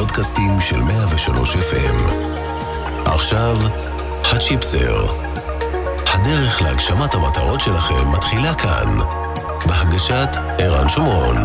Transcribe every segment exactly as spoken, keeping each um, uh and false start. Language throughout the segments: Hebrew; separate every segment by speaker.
Speaker 1: הפודקאסטים של מאה ושלוש אף אם. עכשיו, הצ'יפסר. הדרך להגשמת המטרות שלכם מתחילה כאן, בהגשת ערן שומרון.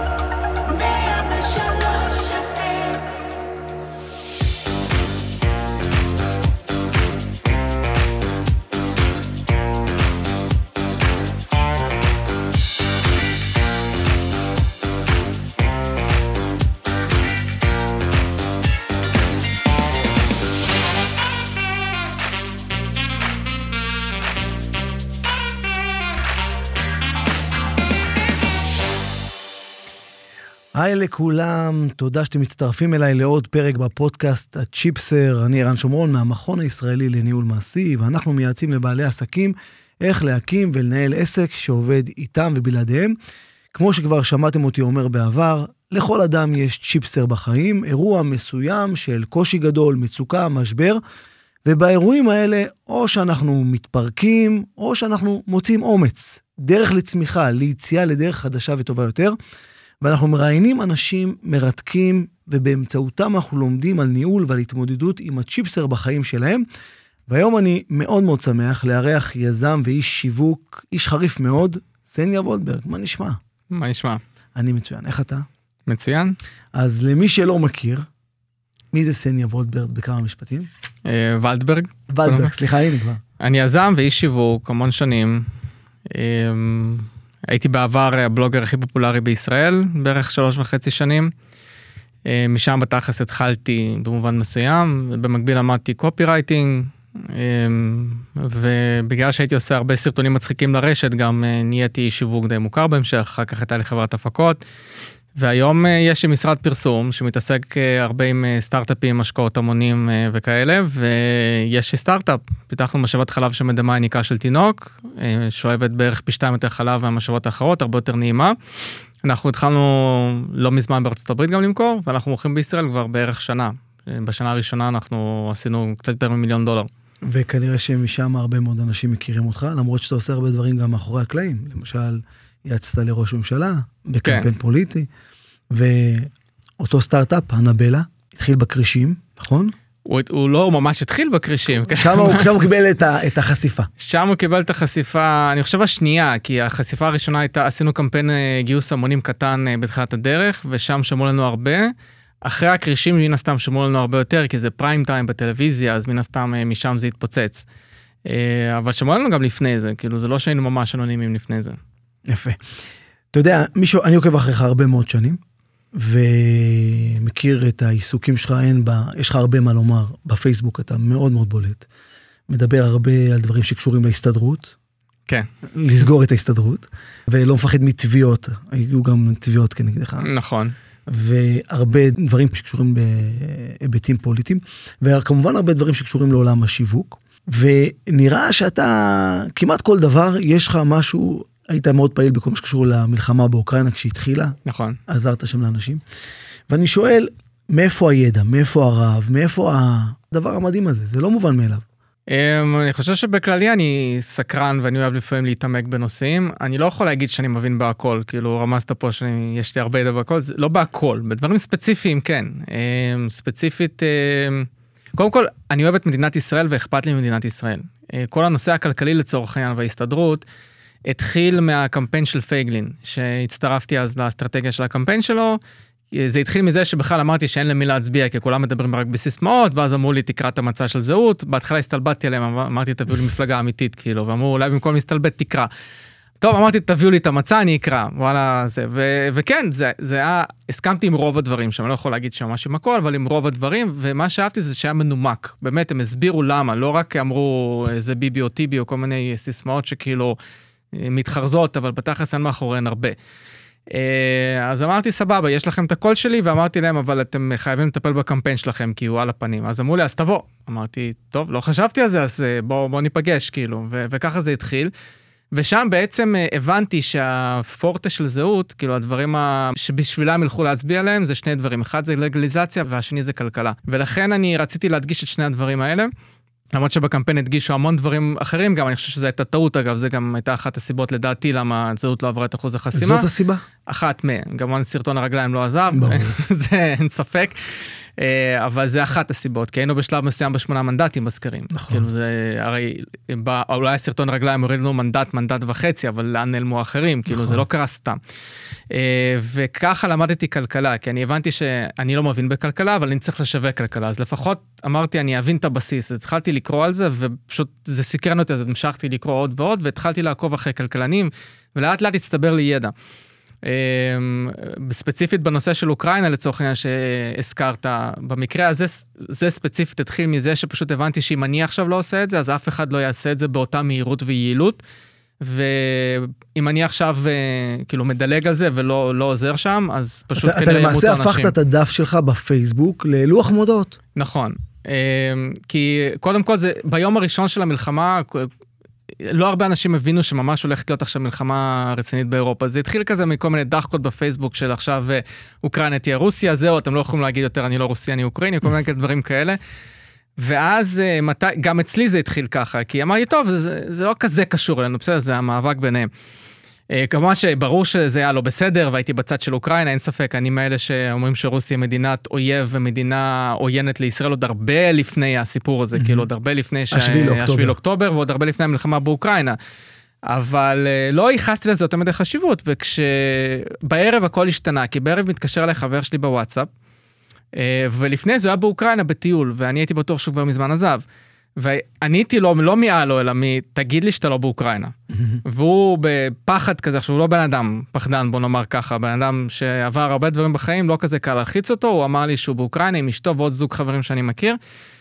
Speaker 2: היי לכולם, תודה שאתם מצטרפים אליי לעוד פרק בפודקאסט הצ'יפסר. אני ערן שומרון מהמכון הישראלי לניהול מעשי, ואנחנו מייעצים לבעלי עסקים איך להקים ולנהל עסק שעובד איתם ובלעדיהם. כמו שכבר שמעתם אותי אומר בעבר, לכל אדם יש צ'יפסר בחיים, אירוע מסוים של קושי גדול, מצוקה, משבר, ובאירועים האלה או שאנחנו מתפרקים או שאנחנו מוצאים אומץ, דרך לצמיחה, ליציאה לדרך חדשה וטובה יותר. ואנחנו מראיינים אנשים מרתקים, ובאמצעותם אנחנו לומדים על ניהול ועל התמודדות עם הצ'יפסר בחיים שלהם. והיום אני מאוד מאוד שמח לארח יזם ואיש שיווק, איש חריף מאוד, סניה וולדברג. מה נשמע?
Speaker 3: מה נשמע?
Speaker 2: אני מצוין. איך אתה?
Speaker 3: מצוין.
Speaker 2: אז למי שלא מכיר, מי זה סניה וולדברג בכמה משפטים?
Speaker 3: וולדברג.
Speaker 2: וולדברג, סליחה, הנה כבר.
Speaker 3: אני יזם ואיש שיווק, המון שנים. הייתי בעבר הבלוגר הכי פופולרי בישראל, בערך שלוש וחצי שנים. משם בתכלס התחלתי במובן מסוים, ובמקביל למדתי קופי רייטינג, ובגלל שהייתי עושה הרבה סרטונים מצחיקים לרשת, גם נהייתי שיווק די מוכר בהמשך, אחר כך הייתה לי חברת הפקות, והיום יש לי משרד פרסום שמתעסק הרבה עם סטארט-אפים, השקעות המונים וכאלה, ויש לי סטארט-אפ, פיתחנו משאבת חלב שמדמה יניקה של תינוק, שואבת בערך פי שתיים יותר חלב מהמשאבות האחרות, הרבה יותר נעימה. אנחנו התחלנו לא מזמן בארצות הברית גם למכור, ואנחנו מוכרים בישראל כבר בערך שנה. בשנה הראשונה אנחנו עשינו קצת יותר ממיליון דולר.
Speaker 2: וכנראה שמשם הרבה מאוד אנשים מכירים אותך, למרות שאתה עושה הרבה דברים גם מאחורי הקלעים, למשל, יצאת לראש ממשלה, בקמפיין פוליטי, ואותו סטארט-אפ, הנבלה, התחיל בקרישים, נכון?
Speaker 3: הוא, הוא לא ממש התחיל בקרישים.
Speaker 2: שם הוא, שם הוא קיבל את, ה, את החשיפה.
Speaker 3: שם הוא קיבל את החשיפה, אני חושב השנייה, כי החשיפה הראשונה הייתה, עשינו קמפיין גיוס המונים קטן בתחילת הדרך, ושם שמעו לנו הרבה. אחרי הקרישים, מן הסתם שמעו לנו הרבה יותר, כי זה פריים טיים בטלוויזיה, אז מן הסתם משם זה התפוצץ. אבל שמעו לנו גם לפני זה, כאילו זה לא שהיינו ממש אנונימים לפני זה.
Speaker 2: יפה. אתה יודע, מישהו, אני עוקב אחריך הרבה מאוד שנים, ומכיר את העיסוקים שלך, אין בה, יש לך הרבה מה לומר בפייסבוק, אתה מאוד מאוד בולט. מדבר הרבה על דברים שקשורים להסתדרות.
Speaker 3: כן.
Speaker 2: לסגור את ההסתדרות, ולא מפחד מתביעות, היו גם תביעות כנגדך.
Speaker 3: נכון.
Speaker 2: והרבה דברים שקשורים בהיבטים פוליטיים, וכמובן הרבה דברים שקשורים לעולם השיווק, ונראה שאתה, כמעט כל דבר, יש לך משהו, היית מאוד פעיל בכל מה שקשור למלחמה באוקראינה כשהתחילה.
Speaker 3: נכון.
Speaker 2: עזרת שם לאנשים. ואני שואל, מאיפה הידע, מאיפה הרעב, מאיפה הדבר המדהים הזה? זה לא מובן מאליו.
Speaker 3: אני חושב שבכללי אני סקרן ואני אוהב לפעמים להתעמק בנושאים. אני לא יכול להגיד שאני מבין בהכל, כאילו רמזת פה שיש לי הרבה ידע בהכל, זה לא בהכל, בדברים ספציפיים כן. ספציפית, קודם כל, אני אוהב את מדינת ישראל ואכפת לי ממדינת ישראל. כל הנושא הכלכלי לצורך העניין וההסתדרות, התחיל מהקמפיין של פייגלין, שהצטרפתי אז לאסטרטגיה של הקמפיין שלו, זה התחיל מזה שבכלל אמרתי שאין למי להצביע, כי כולם מדברים רק בסיסמאות, ואז אמרו לי תקרא את המצע של זהות, בהתחלה הסתלבטתי עליהם, אמרתי תביאו לי מפלגה אמיתית, כאילו, ואמרו אולי במקום להסתלבט תקרא. טוב, אמרתי תביאו לי את המצע, אני אקרא, וואלה, זה, ו- וכן, זה, זה היה, הסכמתי עם רוב הדברים, שאני לא יכול להגיד שממש עם הכל, אבל עם רוב הדברים, ומה שאהבתי זה שהיה מנומק, באמת, הם הסבירו למה, לא רק אמרו זה ביבי או טיבי, או כל מיני סיסמאות שכאילו מתחרזות, אבל בתכלס אין מאחוריהן הרבה. אז אמרתי סבבה, יש לכם את הקול שלי, ואמרתי להם, אבל אתם חייבים לטפל בקמפיין שלכם, כי הוא על הפנים. אז אמרו לי, אז תבוא. אמרתי, טוב, לא חשבתי על זה, אז בוא, בוא ניפגש, כאילו, ו- וככה זה התחיל. ושם בעצם הבנתי שהפורטה של זהות, כאילו הדברים שבשבילם ילכו להצביע עליהם, זה שני דברים. אחד זה לגליזציה, והשני זה כלכלה. ולכן אני רציתי להדגיש את שני הדברים האלה. למרות שבקמפיין הדגישו המון דברים אחרים, גם אני חושב שזו הייתה טעות, אגב, זה גם הייתה אחת הסיבות לדעתי, למה זהות לא עברה את אחוז החסימה.
Speaker 2: זאת הסיבה?
Speaker 3: אחת מה, גם סרטון הרגליים לא עזר, זה אין ספק. אבל זה אחת הסיבות, כי היינו בשלב מסוים בשמונה מנדטים בסקרים.
Speaker 2: נכון.
Speaker 3: כאילו זה, הרי, אולי הסרטון רגליים הוריד לנו מנדט, מנדט וחצי, אבל לאן נעלמו אחרים, כאילו זה לא קרה סתם. וככה למדתי כלכלה, כי אני הבנתי שאני לא מבין בכלכלה, אבל אני צריך לשווק כלכלה, אז לפחות אמרתי, אני אבין את הבסיס, התחלתי לקרוא על זה, ופשוט זה סקרן אותי, אז המשכתי לקרוא עוד ועוד, והתחלתי לעקוב אחרי כלכלנים, ולאט לאט הצטבר לי ידע. ספציפית בנושא של אוקראינה, לצורך העניין שהזכרת, במקרה הזה, זה ספציפית התחיל מזה שפשוט הבנתי שאם אני עכשיו לא עושה את זה, אז אף אחד לא יעשה את זה באותה מהירות ויעילות, ואם אני עכשיו כאילו מדלג על זה ולא לא עוזר שם, אז פשוט
Speaker 2: אתה, אתה למעשה הפכת את הדף שלך בפייסבוק ללוח מודעות.
Speaker 3: נכון, כי קודם כל זה, ביום הראשון של המלחמה, לא הרבה אנשים הבינו שממש הולכת להיות עכשיו מלחמה רצינית באירופה. זה התחיל כזה מכל מיני דחקות בפייסבוק של עכשיו אוקראינה תהיה רוסיה, זהו, אתם לא יכולים להגיד יותר אני לא רוסיה, אני אוקראיני, כל מיני דברים כאלה. ואז מתי, גם אצלי זה התחיל ככה, כי אמרתי, טוב, זה, זה לא כזה קשור אלינו, בסדר, זה המאבק ביניהם. כמובן שברור שזה היה לא בסדר, והייתי בצד של אוקראינה, אין ספק, אני מאלה שאומרים שרוסיה מדינת אויב ומדינה עוינת לישראל עוד הרבה לפני הסיפור הזה, כאילו עוד הרבה לפני השביעי לאוקטובר, ועוד הרבה לפני המלחמה באוקראינה. אבל לא ייחסתי לזה יותר מדי חשיבות, וכשבערב הכל השתנה, כי בערב מתקשר אליי חבר שלי בוואטסאפ, ולפני זה היה באוקראינה בטיול, ואני הייתי בטוח שהוא כבר מזמן עזב. ועניתי לו, לא מיעלו, אלא מי, תגיד לי שאתה לא באוקראינה. והוא בפחד כזה, שהוא לא בן אדם פחדן, בוא נאמר ככה, בן אדם שעבר הרבה דברים בחיים, לא כזה קל להלחיץ אותו, הוא אמר לי שהוא באוקראינה, עם אשתו ועוד זוג חברים שאני מכיר,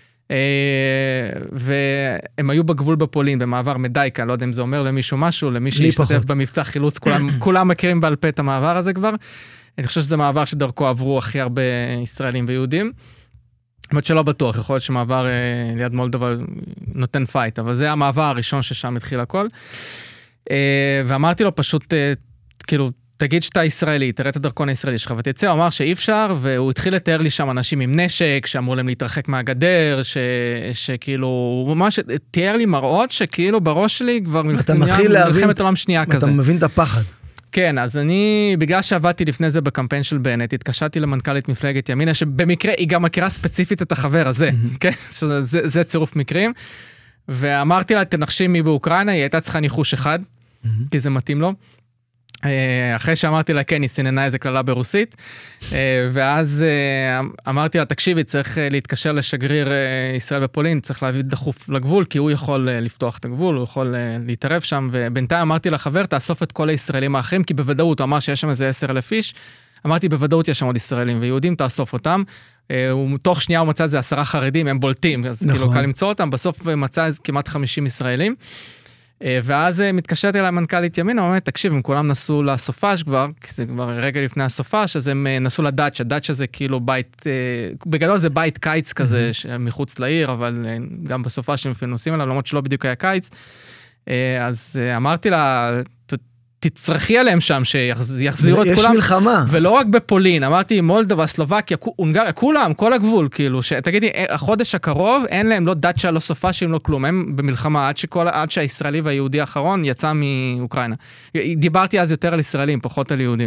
Speaker 3: והם היו בגבול בפולין, במעבר מדייקה, לא יודע אם זה אומר למישהו משהו, למי שהשתתף במבצע חילוץ, כולם, כולם מכירים בעל פה את המעבר הזה כבר. אני חושב שזה מעבר שדרכו עברו הכי הרבה ישראלים ויהודים. זאת שלא בטוח, יכול להיות שמעבר אה, ליד מולדובה נותן פייט, אבל זה המעבר הראשון ששם התחיל הכל. אה, ואמרתי לו פשוט, אה, כאילו, תגיד שאתה ישראלי, תראה את הדרכון הישראלי שלך, ותצא, הוא אמר שאי אפשר, והוא התחיל לתאר לי שם אנשים עם נשק, שאמרו להם להתרחק מהגדר, ש, שכאילו, הוא ממש תיאר לי מראות שכאילו בראש שלי כבר מלחמת עולם שנייה כזה.
Speaker 2: אתה מבין את הפחד.
Speaker 3: כן, אז אני, בגלל שעבדתי לפני זה בקמפיין של בנט, התקשרתי למנכ"לית מפלגת ימינה, שבמקרה היא גם מכירה ספציפית את החבר הזה, כן? זה, זה צירוף מקרים, ואמרתי לה, תנחשי מי באוקראינה, היא הייתה צריכה ניחוש אחד, כי זה מתאים לו. אחרי שאמרתי לה, כן, היא סיננה איזה כללה ברוסית, ואז אמרתי לה, תקשיבי, צריך להתקשר לשגריר ישראל בפולין, צריך להביא דחוף לגבול, כי הוא יכול לפתוח את הגבול, הוא יכול להתערב שם, ובינתיים אמרתי לה, חבר, תאסוף את כל הישראלים האחרים, כי בוודאות, הוא אמר שיש שם איזה עשר אלף איש, אמרתי, בוודאות יש שם עוד ישראלים ויהודים, תאסוף אותם, תוך שנייה הוא מצא איזה עשרה חרדים, הם בולטים, אז כאילו קל למצוא אותם, בסוף מצא כמעט חמישים ישראלים, ואז מתקשרתי אליי מנכ"לית ימינה, אומרת, תקשיב, הם כולם נסעו לסופש כבר, כי זה כבר רגע לפני הסופש, אז הם נסעו לדאצ'ה, דאצ'ה זה כאילו בית, בגדול זה בית קיץ כזה, מחוץ לעיר, אבל גם בסופש הם אפילו נוסעים אליו, למרות שלא בדיוק היה קיץ, אז אמרתי לה, תצרכי עליהם שם, שיחזירו את כולם.
Speaker 2: יש מלחמה.
Speaker 3: ולא רק בפולין, אמרתי, מולדובה, סלובקיה, הונגריה, כולם, כל הגבול, כאילו, תגידי, החודש הקרוב, אין להם לא דאצ'ה, לא סופש, לא כלום, הם במלחמה, עד שכל, עד שהישראלי והיהודי האחרון יצא מאוקראינה. דיברתי אז יותר על ישראלים, פחות על יהודים.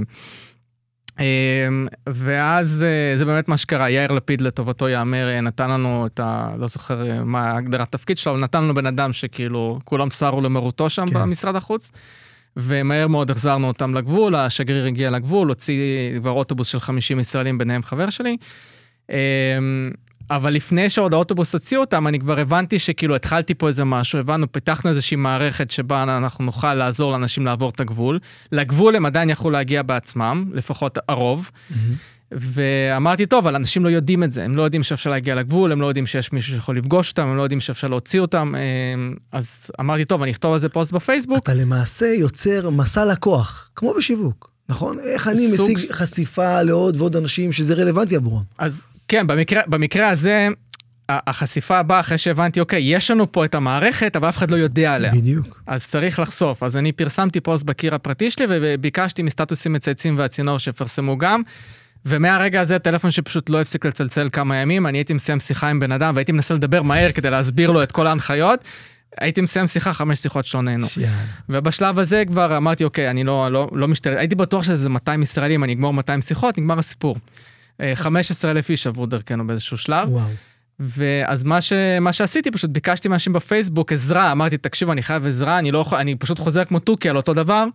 Speaker 3: ואז זה באמת מה שקרה, יאיר לפיד לטובתו יאמר, נתן לנו את ה... לא זוכר מה הגדרת תפקיד שלו, נתן לנו בן אדם שכאילו, כולם סרו למרותו שם במשרד החוץ. ומהר מאוד החזרנו אותם לגבול, השגריר הגיע לגבול, הוציא כבר אוטובוס של חמישים ישראלים, ביניהם חבר שלי, אבל לפני שעוד האוטובוס הוציאו אותם, אני כבר הבנתי שכאילו התחלתי פה איזה משהו, הבנו, פיתחנו איזושהי מערכת שבה אנחנו נוכל לעזור לאנשים לעבור את הגבול, לגבול הם עדיין יכלו להגיע בעצמם, לפחות הרוב, ואמרתי, טוב, אבל אנשים לא יודעים את זה, הם לא יודעים שאפשר להגיע לגבול, הם לא יודעים שיש מישהו שיכול לפגוש אותם, הם לא יודעים שאפשר להוציא אותם, אז אמרתי, טוב, אני אכתוב על זה פוסט בפייסבוק.
Speaker 2: אתה למעשה יוצר מסע לקוח, כמו בשיווק, נכון? איך אני משיג חשיפה לעוד ועוד אנשים שזה רלוונטי עבורם?
Speaker 3: אז כן, במקרה, במקרה הזה, החשיפה הבאה, אחרי שהבנתי, אוקיי, יש לנו פה את המערכת, אבל אף אחד לא יודע עליה.
Speaker 2: בדיוק.
Speaker 3: אז צריך לחשוף. אז אני פרסמתי פוסט בקיר הפרטי שלי, וביקשתי מסטטוסים מצייצים והצינור שפרסמו גם, ומהרגע הזה, הטלפון שפשוט לא הפסיק לצלצל כמה ימים, אני הייתי מסיים שיחה עם בן אדם, והייתי מנסה לדבר מהר כדי להסביר לו את כל ההנחיות, הייתי מסיים שיחה, חמש שיחות שלא נהנו. ובשלב הזה כבר אמרתי, אוקיי, אני לא, לא, לא משתלט, הייתי בטוח שזה מאתיים ישראלים, אני אגמור מאתיים שיחות, נגמר הסיפור. חמישה עשר אלף איש עברו דרכנו באיזשהו שלב.
Speaker 2: וואו.
Speaker 3: ואז מה, ש... מה שעשיתי, פשוט ביקשתי מאנשים בפייסבוק עזרה, אמרתי, תקשיב, אני חייב עזרה, אני לא יכול, אני פשוט חוזר כמו טוקי על אותו דבר,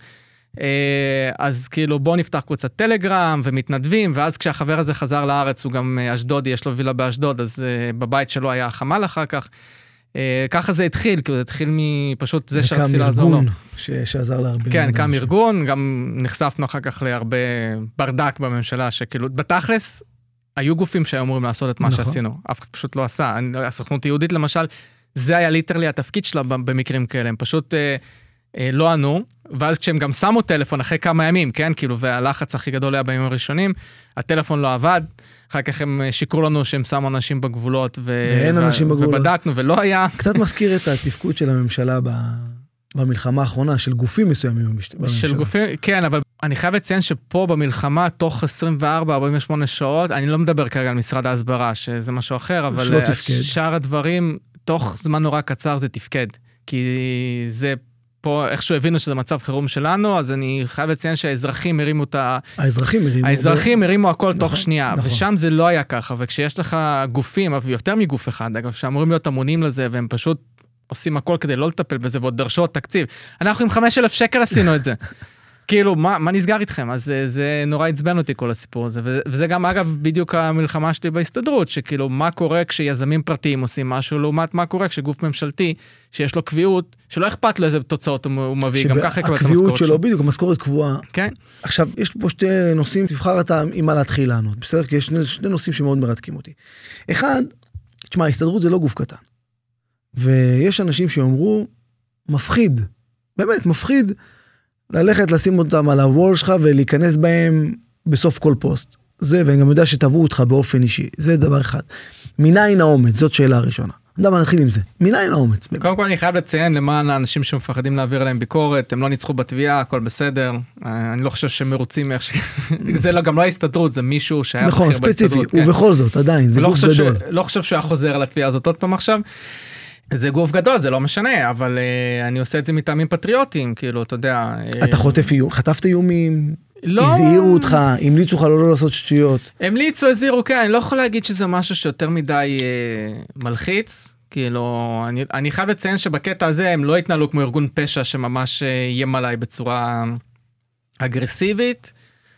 Speaker 3: אז כאילו בוא נפתח קבוצת טלגרם ומתנדבים, ואז כשהחבר הזה חזר לארץ, הוא גם אשדודי, יש לו וילה באשדוד, אז בבית שלו היה חמל אחר כך, ככה זה התחיל, כאילו זה התחיל מפשוט זה שרציתי לעזור לו.
Speaker 2: וקם ארגון שעזר להרבה.
Speaker 3: כן, קם ארגון, גם נחשפנו אחר כך להרבה ברדק בממשלה, שכאילו בתכלס, היו גופים שהיו אמורים לעשות את מה נכון. שעשינו, אף אחד פשוט לא עשה. הסוכנות היהודית למשל, זה היה ליטרלי התפקיד שלה במקרים כאלה, הם פשוט אה, אה, לא ענו, ואז כשהם גם שמו טלפון אחרי כמה ימים, כן, כאילו, והלחץ הכי גדול היה בימים הראשונים, הטלפון לא עבד, אחר כך הם שיקרו לנו שהם שמו אנשים בגבולות, ו...
Speaker 2: ואין
Speaker 3: ו...
Speaker 2: אנשים בגבולות.
Speaker 3: ובדקנו, ולא היה.
Speaker 2: קצת מזכיר את התפקוד של הממשלה ב... במלחמה האחרונה, של גופים מסוימים בממשלה.
Speaker 3: של גופים, כן, אבל אני חייב לציין שפה במלחמה, תוך עשרים וארבע עד ארבעים ושמונה שעות, אני לא מדבר כרגע על משרד ההסברה, שזה משהו אחר, אבל שאר הדברים, תוך זמן נורא קצר זה תפקד. כי זה פה, איכשהו הבינו שזה מצב חירום שלנו, אז אני חייב לציין שהאזרחים הרימו את ה...
Speaker 2: האזרחים הרימו.
Speaker 3: האזרחים הרימו הכל תוך שנייה, ושם זה לא היה ככה, וכשיש לך גופים, אבל יותר מגוף אחד, אגב, שאמורים להיות אמונים לזה, והם פשוט עושים הכל כדי לא לטפל בזה, ועוד דרשות תקציב. אנחנו עם חמשת אלפים שקל עשינו את זה. כאילו, מה, מה נסגר איתכם? אז זה, זה נורא עצבן אותי כל הסיפור הזה. וזה גם, אגב, בדיוק המלחמה שלי בהסתדרות, שכאילו, מה קורה כשיזמים פרטיים עושים משהו, לעומת מה קורה כשגוף ממשלתי, שיש לו קביעות, שלא אכפת לו איזה תוצאות הוא מביא, גם ככה יקבל את המשכורת שלו.
Speaker 2: הקביעות שלו, בדיוק, המשכורת קבועה.
Speaker 3: כן.
Speaker 2: עכשיו, יש פה שתי נושאים, תבחר אתה עם מה להתחיל לענות. בסדר? כי יש שני, שני נושאים שמאוד מרתקים אותי. אחד, תשמע, ההסתדרות זה לא גוף קטן. ויש אנשים שאומרו, מפחיד, באמת מפחיד, ללכת לשים אותם על הוול שלך ולהיכנס בהם בסוף כל פוסט. זה, ואני גם יודע שתבעו אותך באופן אישי. זה דבר אחד. מניין האומץ, זאת שאלה הראשונה. נדמה נתחיל עם זה. מניין האומץ.
Speaker 3: קודם כל אני חייב לציין למען האנשים שמפחדים להעביר להם ביקורת, הם לא ניצחו בתביעה, הכל בסדר. אני לא חושב שהם מרוצים איך ש... זה גם לא ההסתדרות, זה מישהו שהיה
Speaker 2: בכיר בהסתדרות. נכון, ספציפי, ובכל זאת, עדיין, זה גוף גדול.
Speaker 3: לא חושב שהוא היה חוזר על התביעה הזאת עוד פעם עכשיו. זה גוף גדול, זה לא משנה, אבל uh, אני עושה את זה מטעמים פטריוטיים, כאילו, אתה יודע...
Speaker 2: אתה חוטף איום, חטפת איומים? לא... הזהירו אותך, המליצו לך לא, לא לעשות שטויות?
Speaker 3: המליצו, הזהירו, כן, אני לא יכול להגיד שזה משהו שיותר מדי uh, מלחיץ, כאילו, אני, אני חייב לציין שבקטע הזה הם לא התנהלו כמו ארגון פשע שממש uh, יים עליי בצורה אגרסיבית,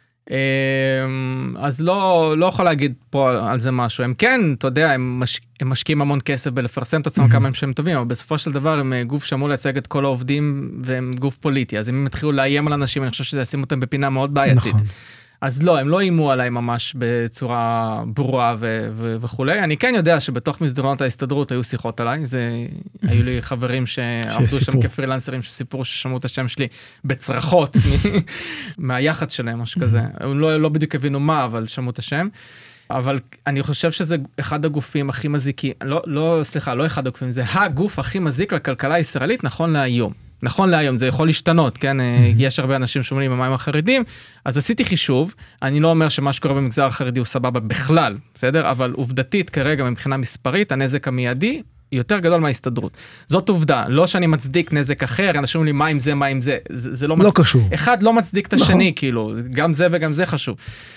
Speaker 3: אז לא, לא יכול להגיד פה על זה משהו. הם כן, אתה יודע, הם, מש, הם משקיעים המון כסף בלפרסם את עצמם כמה שהם טובים, אבל בסופו של דבר הם גוף שאמור לייצג את כל העובדים, והם גוף פוליטי. אז אם הם התחילו לאיים על אנשים, אני חושב שזה ישים אותם בפינה מאוד בעייתית. נכון. אז לא, הם לא אימו עליי ממש בצורה ברורה ו- ו- וכולי. אני כן יודע שבתוך מסדרונות ההסתדרות היו שיחות עליי, זה, היו לי חברים שעבדו שם כפרילנסרים שסיפרו ששמעו את השם שלי בצרחות מהיחד שלהם, משהו כזה. הם לא, לא בדיוק הבינו מה, אבל שמעו את השם. אבל אני חושב שזה אחד הגופים הכי מזיקים, לא, לא, סליחה, לא אחד הגופים, זה הגוף הכי מזיק לכלכלה הישראלית נכון להיום. נכון להיום, זה יכול להשתנות, כן? Mm-hmm. יש הרבה אנשים שאומרים במים החרדים, אז עשיתי חישוב, אני לא אומר שמה שקורה במגזר החרדי הוא סבבה בכלל, בסדר? אבל עובדתית כרגע מבחינה מספרית, הנזק המיידי יותר גדול מההסתדרות. זאת עובדה, לא שאני מצדיק נזק אחר, אנשים אומרים לי מה עם זה, מה עם זה, זה, זה לא,
Speaker 2: לא
Speaker 3: מצ...
Speaker 2: קשור.
Speaker 3: אחד לא מצדיק את השני, נכון. כאילו, גם זה וגם זה חשוב.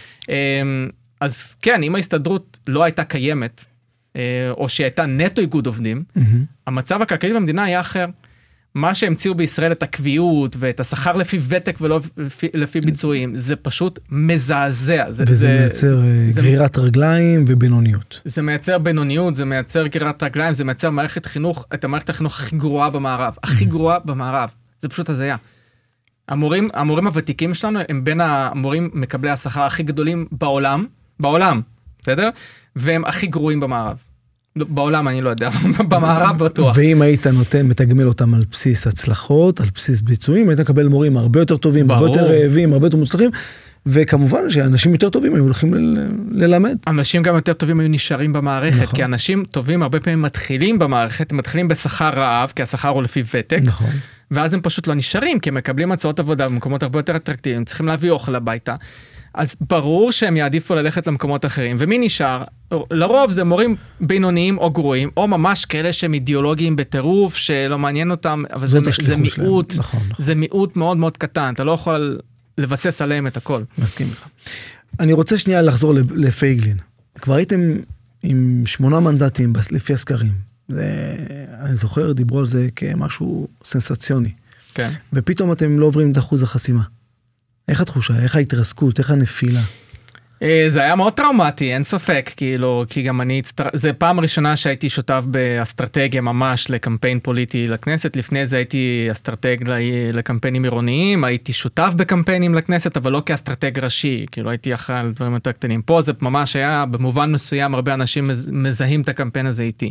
Speaker 3: אז כן, אם ההסתדרות לא הייתה קיימת, או שהיא הייתה נטו איגוד עובדים, mm-hmm. המצב הכלכלי במדינה היה אחר. מה שהמציאו בישראל את הקביעות ואת השכר לפי ותק ולא לפי, לפי ביצועים, זה פשוט מזעזע.
Speaker 2: זה, וזה זה, מייצר זה, גרירת זה, רגליים ובינוניות.
Speaker 3: זה מייצר בינוניות, זה מייצר גרירת רגליים, זה מייצר מערכת חינוך, את המערכת החינוך הכי גרועה במערב, הכי גרועה במערב. זה פשוט הזיה. המורים, המורים הוותיקים שלנו הם בין המורים מקבלי השכר הכי גדולים בעולם, בעולם, בסדר? והם הכי גרועים במערב. בעולם אני לא יודע, במערב בטוח.
Speaker 2: ואם היית נותן, מתגמל אותם על בסיס הצלחות, על בסיס ביצועים, היית מקבל מורים הרבה יותר טובים, הרבה יותר רעבים, הרבה יותר מוצלחים, וכמובן שאנשים יותר טובים היו הולכים ללמד.
Speaker 3: אנשים גם יותר טובים היו נשארים במערכת, נכון. כי אנשים טובים הרבה פעמים מתחילים במערכת, הם מתחילים בשכר רעב, כי השכר הוא לפי ותק, נכון. ואז הם פשוט לא נשארים, כי הם מקבלים הצעות עבודה במקומות הרבה יותר אטרקטיביים, צריכים להביא אוכל הביתה. אז ברור שהם יעדיפו ללכת למקומות אחרים, ומי נשאר? לרוב זה מורים בינוניים או גרועים, או ממש כאלה שהם אידיאולוגיים בטירוף, שלא מעניין אותם, אבל זה, זה מיעוט, נכון, נכון. זה מיעוט מאוד מאוד קטן, אתה לא יכול לבסס עליהם את הכל.
Speaker 2: מסכים לך. אני רוצה שנייה לחזור לפייגלין. כבר הייתם עם שמונה מנדטים לפי הסקרים. אני זוכר, דיברו על זה כמשהו סנסציוני.
Speaker 3: כן.
Speaker 2: ופתאום אתם לא עוברים את אחוז החסימה. איך התחושה? איך ההתרסקות? איך הנפילה?
Speaker 3: זה היה מאוד טראומטי, אין ספק, כאילו, כי גם אני, זה פעם ראשונה שהייתי שותף באסטרטגיה ממש לקמפיין פוליטי לכנסת, לפני זה הייתי אסטרטג לקמפיינים עירוניים, הייתי שותף בקמפיינים לכנסת, אבל לא כאסטרטג ראשי, כאילו הייתי אחראי על דברים יותר קטנים. פה זה ממש היה, במובן מסוים, הרבה אנשים מזהים את הקמפיין הזה איתי.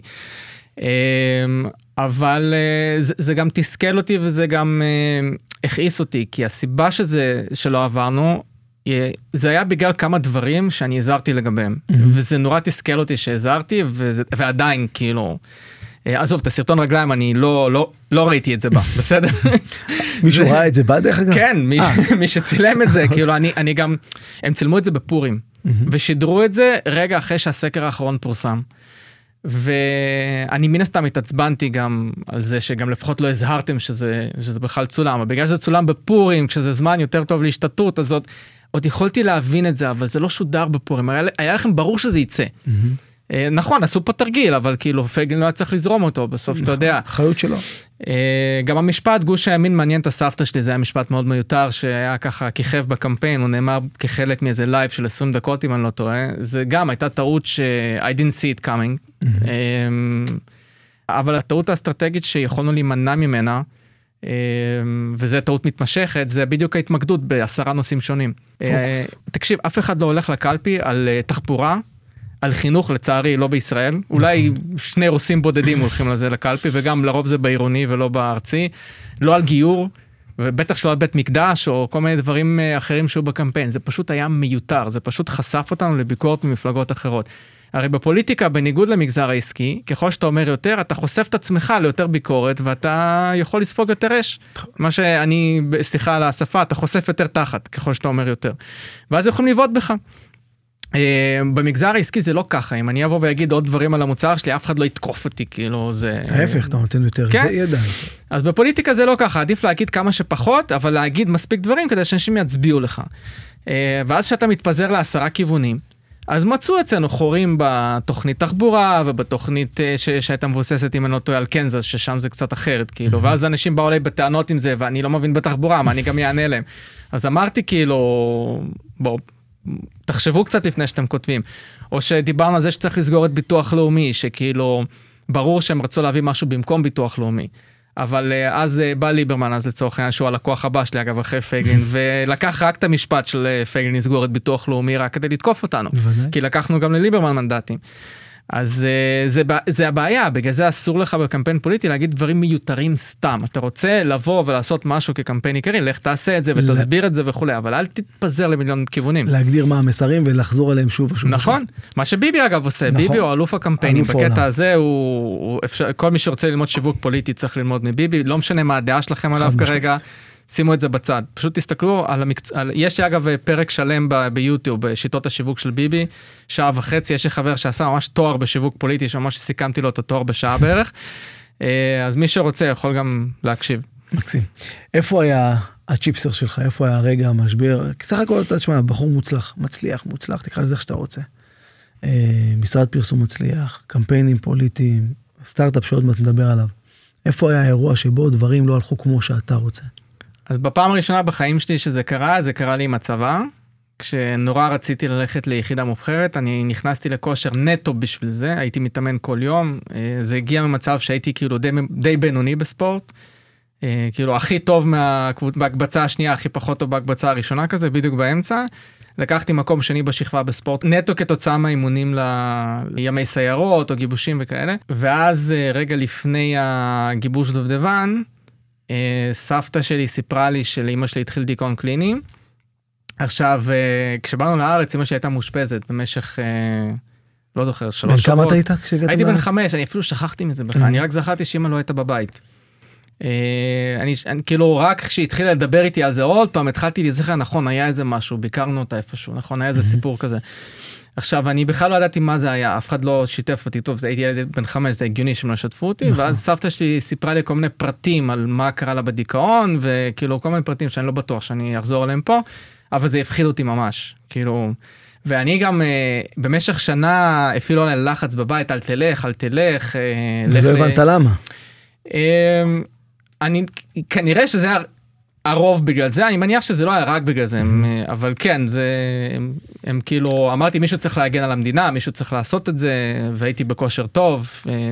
Speaker 3: אבל זה, זה גם תסכל אותי וזה גם הכעיס אותי, כי הסיבה שזה, שלא עברנו, זה היה בגלל כמה דברים שאני הזרתי לגביהם, mm-hmm. וזה נורא תסכל אותי שהזרתי, וזה, ועדיין כאילו, עזוב, את הסרטון רגליים, אני לא, לא, לא ראיתי את זה בה, בסדר?
Speaker 2: מישהו ראה את זה בה דרך אגב?
Speaker 3: כן, מי, מי שצילם את זה, כאילו, אני, אני גם, הם צילמו את זה בפורים, mm-hmm. ושידרו את זה רגע אחרי שהסקר האחרון פורסם. ואני מן הסתם התעצבנתי גם על זה שגם לפחות לא הזהרתם שזה, שזה בכלל צולם, אבל בגלל שזה צולם בפורים, כשזה זמן יותר טוב להשתתות, אז עוד, עוד יכולתי להבין את זה, אבל זה לא שודר בפורים, היה, היה לכם ברור שזה יצא. Mm-hmm. נכון, עשו פה תרגיל, אבל כאילו פייגלין לא היה צריך לזרום אותו, בסוף אתה יודע.
Speaker 2: החיות שלו.
Speaker 3: גם המשפט, גוש הימין מעניין את הסבתא שלי, זה היה משפט מאוד מיותר, שהיה ככה כיכב בקמפיין, הוא נאמר כחלק מאיזה לייב של עשרים דקות, אם אני לא טועה, זה גם הייתה טעות ש- I didn't see it coming, אבל הטעות האסטרטגית שיכולנו להימנע ממנה, וזה טעות מתמשכת, זה בדיוק ההתמקדות בעשרה נושאים שונים. תקשיב, אף אחד לא הולך לקלפי על תחבורה, על חינוך, לצערי, לא בישראל. אולי שני רוסים בודדים הולכים לזה לקלפי, וגם לרוב זה בעירוני ולא בארצי. לא על גיור, ובטח שלא על בית מקדש, או כל מיני דברים אחרים שהיו בקמפיין. זה פשוט היה מיותר, זה פשוט חשף אותנו לביקורת ממפלגות אחרות. הרי בפוליטיקה, בניגוד למגזר העסקי, ככל שאתה אומר יותר, אתה חושף את עצמך ליותר ביקורת, ואתה יכול לספוג יותר אש. מה שאני, סליחה על השפה, אתה חושף יותר תחת, ככל שאתה אומר יותר. ואז יכולים לבעוט בך. במגזר העסקי זה לא ככה, אם אני אבוא ויגיד עוד דברים על המוצר שלי, אף אחד לא יתקוף אותי, כאילו זה... ההפך,
Speaker 2: אתה נותן יותר ידיים.
Speaker 3: אז בפוליטיקה זה לא ככה, עדיף להגיד כמה שפחות, אבל להגיד מספיק דברים כדי שאנשים יצביעו לך. ואז שאתה מתפזר לעשרה כיוונים, אז מצאו אצלנו חורים בתוכנית תחבורה, ובתוכנית שהייתה מבוססת אם אני לא טועה על קנזס, ששם זה קצת אחרת, כאילו, ואז אנשים באו לי בטענות עם זה, ואני לא מבין בתחבורה, מה אני גם יענה להם. אז אמרתי כאילו, בואו, תחשבו קצת לפני שאתם כותבים, או שדיברנו על זה שצריך לסגור את ביטוח לאומי, שכאילו, ברור שהם רצו להביא משהו במקום ביטוח לאומי, אבל אז בא ליברמן, אז לצורך העניין שהוא הלקוח הבא שלי, אגב, אחרי פייגלין, ולקח רק את המשפט של פייגלין לסגור את ביטוח לאומי, רק כדי לתקוף אותנו, כי לקחנו גם לליברמן מנדטים. אז זה, זה הבעיה, בגלל זה אסור לך בקמפיין פוליטי להגיד דברים מיותרים סתם. אתה רוצה לבוא ולעשות משהו כקמפיין עיקרי, לך תעשה את זה ותסביר את זה וכו', אבל אל תתפזר למיליון כיוונים.
Speaker 2: להגדיר מה המסרים ולחזור אליהם שוב ושוב.
Speaker 3: נכון, מה שביבי אגב עושה, ביבי הוא אלוף הקמפיינים, בקטע הזה הוא, כל מי שרוצה ללמוד שיווק פוליטי צריך ללמוד מביבי, לא משנה מה הדעה שלכם עליו כרגע, שימו את זה בצד. פשוט תסתכלו על המקצוע, יש לי אגב פרק שלם ב- ביוטיוב, בשיטות השיווק של ביבי, שעה וחצי, יש לי חבר שעשה ממש תואר בשיווק פוליטי, שממש סיכמתי לו את התואר בשעה בערך, אז מי שרוצה יכול גם להקשיב.
Speaker 2: מקסים. איפה היה הצ'יפסר שלך? איפה היה הרגע המשבר? סך הכל אתה תשמע, בחור מוצלח, מצליח, מוצלח, תקרא לזה איך שאתה רוצה. משרד פרסום מצליח, קמפיינים פוליטיים, סטארט-אפ שעוד מעט נדבר עליו. איפה היה האירוע שבו דברים לא הלכו כמו שאתה רוצה?
Speaker 3: אז בפעם הראשונה בחיים שלי שזה קרה, זה קרה לי עם הצבא, כשנורא רציתי ללכת ליחידה מובחרת, אני נכנסתי לכושר נטו בשביל זה, הייתי מתאמן כל יום, זה הגיע ממצב שהייתי כאילו די, די בינוני בספורט, כאילו הכי טוב בהקבצה השנייה, הכי פחות טוב בהקבצה הראשונה כזה, בדיוק באמצע, לקחתי מקום שני בשכבה בספורט, נטו כתוצאה מהאימונים לימי סיירות או גיבושים וכאלה, ואז רגע לפני הגיבוש דובדבן, סבתא שלי סיפרה לי שלאמא שלי התחיל דיכאון קליני. עכשיו, כשבאנו לארץ, אמא שלי הייתה מאושפזת במשך, לא זוכר, שלוש שבועות.
Speaker 2: בן כמה אתה היית כשהגעת לארץ?
Speaker 3: הייתי בן חמש, אני אפילו שכחתי מזה בכלל, אני רק זכרתי שאמא לא הייתה בבית. אני כאילו, רק כשהתחילה לדבר איתי על זה עוד פעם, התחלתי לזכר, נכון, היה איזה משהו, ביקרנו אותה איפשהו, נכון, היה איזה סיפור כזה. עכשיו, אני בכלל לא ידעתי מה זה היה, אף אחד לא שיתף אותי, טוב, זה הייתי ילד בן חמש, זה הגיוני שהם לא שתפו אותי, ואז סבתא שלי סיפרה לי כל מיני פרטים על מה קרה לה בדיכאון, וכאילו כל מיני פרטים שאני לא בטוח שאני אחזור עליהם פה, אבל זה הפחיד אותי ממש, כאילו, ואני גם במשך שנה אפילו עלי לחץ בבית, אל תלך, אל תלך.
Speaker 2: ולא הבנת למה.
Speaker 3: אני, כנראה שזה היה הרוב בגלל זה, אני מניח שזה לא היה רק בגלל זה, אבל כן, זה, הם, הם כאילו, אמרתי, מישהו צריך להגן על המדינה, מישהו צריך לעשות את זה, והייתי בכושר טוב,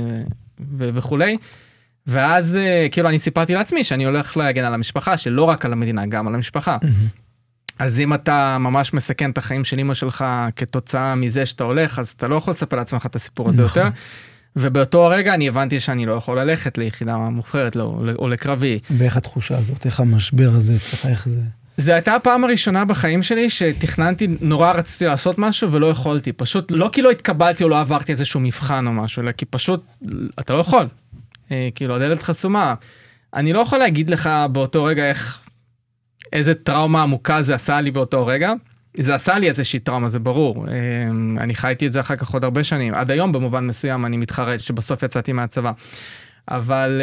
Speaker 3: וכולי. ואז כאילו אני סיפרתי לעצמי שאני הולך להגן על המשפחה, שלא רק על המדינה, גם על המשפחה. אז אם אתה ממש מסכן את החיים של אמא שלך כתוצאה מזה שאתה הולך, אז אתה לא יכול לספר לעצמך את הסיפור הזה יותר. ובאותו הרגע אני הבנתי שאני לא יכול ללכת ליחידה מובחרת או לקרבי.
Speaker 2: ואיך התחושה הזאת? איך המשבר הזה? איך זה?
Speaker 3: זה הייתה הפעם הראשונה בחיים שלי שתכננתי, נורא רציתי לעשות משהו ולא יכולתי. פשוט לא כי לא התקבלתי או לא עברתי איזשהו מבחן או משהו, אלא כי פשוט אתה לא יכול. כאילו, הדלת חסומה. אני לא יכול להגיד לך באותו רגע איך, איזה טראומה עמוקה זה עשה לי באותו רגע. זה עשה לי איזושהי טראומה, זה ברור. אני חייתי את זה אחר כך עוד הרבה שנים. עד היום במובן מסוים אני מתחרט שבסוף יצאתי מהצבא. אבל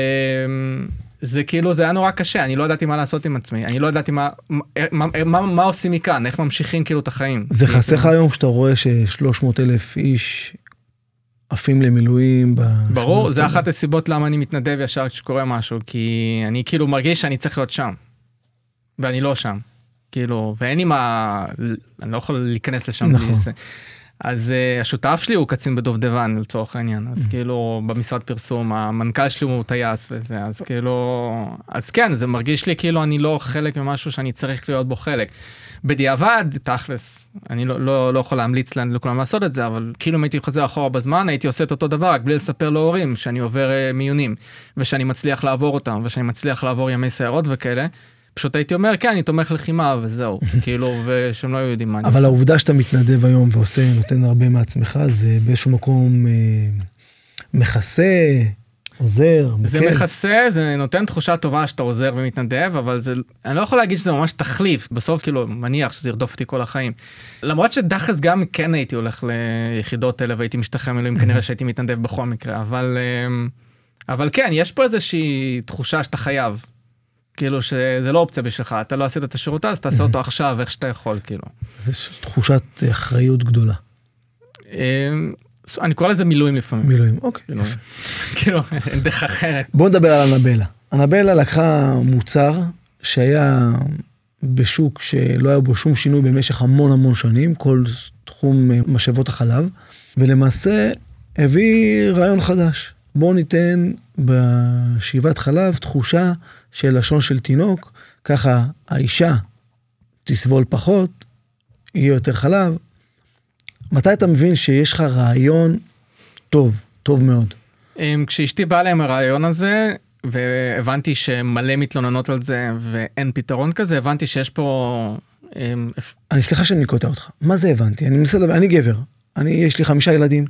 Speaker 3: זה כאילו, זה היה נורא קשה. אני לא ידעתי מה לעשות עם עצמי. אני לא ידעתי מה, מה, מה, מה עושים מכאן, איך ממשיכים כאילו את החיים.
Speaker 2: זה חסך היום שאתה רואה ש-שלוש מאות אלף איש עפים למילואים.
Speaker 3: ברור, זה אחת הסיבות למה אני מתנדב ישר כשקורה משהו, כי אני כאילו מרגיש שאני צריך להיות שם. ואני לא שם. כאילו, ואין לי מה, אני לא יכול להיכנס לשם.
Speaker 2: נכון.
Speaker 3: אז uh, השותף שלי הוא קצין בדובדבן, לצורך העניין. אז כאילו, במשרד פרסום, המנכ"ל שלי הוא טייס וזה, אז כאילו, אז כן, זה מרגיש לי כאילו אני לא חלק ממשהו שאני צריך להיות בו חלק. בדיעבד, תכלס, אני לא, לא, לא יכול להמליץ לכולם לעשות את זה, אבל כאילו אם הייתי חוזר אחורה בזמן, הייתי עושה את אותו דבר, רק בלי לספר להורים שאני עובר uh, מיונים, ושאני מצליח לעבור אותם, ושאני מצליח לעבור ימי סיירות וכאלה. פשוט הייתי אומר, כן, אני תומך לחימה, וזהו, כאילו, ושהם לא יודעים מה אני עושה.
Speaker 2: אבל העובדה שאתה מתנדב היום ועושה, נותן הרבה מעצמך, זה באיזשהו מקום אה, מכסה, עוזר, מקל.
Speaker 3: זה מכסה, זה נותן תחושה טובה שאתה עוזר ומתנדב, אבל זה, אני לא יכול להגיד שזה ממש תחליף, בסוף כאילו, מניח שזה ירדוף אותי כל החיים. למרות שדחס גם כן הייתי הולך ליחידות אלה, והייתי משתחרר מילואים, כנראה שהייתי מתנדב בכל מקרה, אבל, אבל כן, יש פה איזושהי תחושה שאתה חייב. כאילו שזה לא אופציה בשבילך, אתה לא עשית את השירות אז, תעשה אותו עכשיו, איך שאתה יכול, כאילו.
Speaker 2: זו תחושת אחריות גדולה.
Speaker 3: אני קורא לזה מילואים לפעמים.
Speaker 2: מילואים, אוקיי.
Speaker 3: כאילו, אין דרך אחרת.
Speaker 2: בוא נדבר על אנבלה. אנבלה לקחה מוצר שהיה בשוק שלא היה בו שום שינוי במשך המון המון שנים, כל תחום משאבות החלב, ולמעשה הביא רעיון חדש. בוא ניתן בשאיבת חלב תחושה של לשון של תינוק, ככה האישה תסבול פחות, יהיה יותר חלב. מתי אתה מבין שיש לך רעיון טוב, טוב מאוד?
Speaker 3: כשאשתי באה להם הרעיון הזה, והבנתי שמלא מתלוננות על זה, ואין פתרון כזה, הבנתי שיש פה...
Speaker 2: אני סליחה שאני קוטע אותך. מה זה הבנתי? אני מנסה לדבר, אני גבר. אני, יש לי חמישה ילדים.